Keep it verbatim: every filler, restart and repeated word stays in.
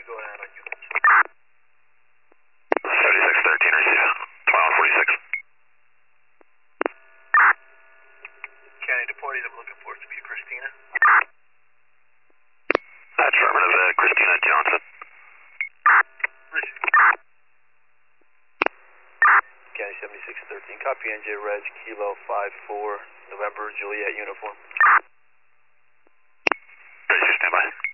going out on units. seventy-six thirteen, receive. twenty-one forty-six. County deported, I'm looking for it to be Christina. Affirmative, uh, Christina Johnson. Receive. County seventy-six thirteen, copy N J Reg, Kilo five four, November, Juliet uniform. Ready to stand by.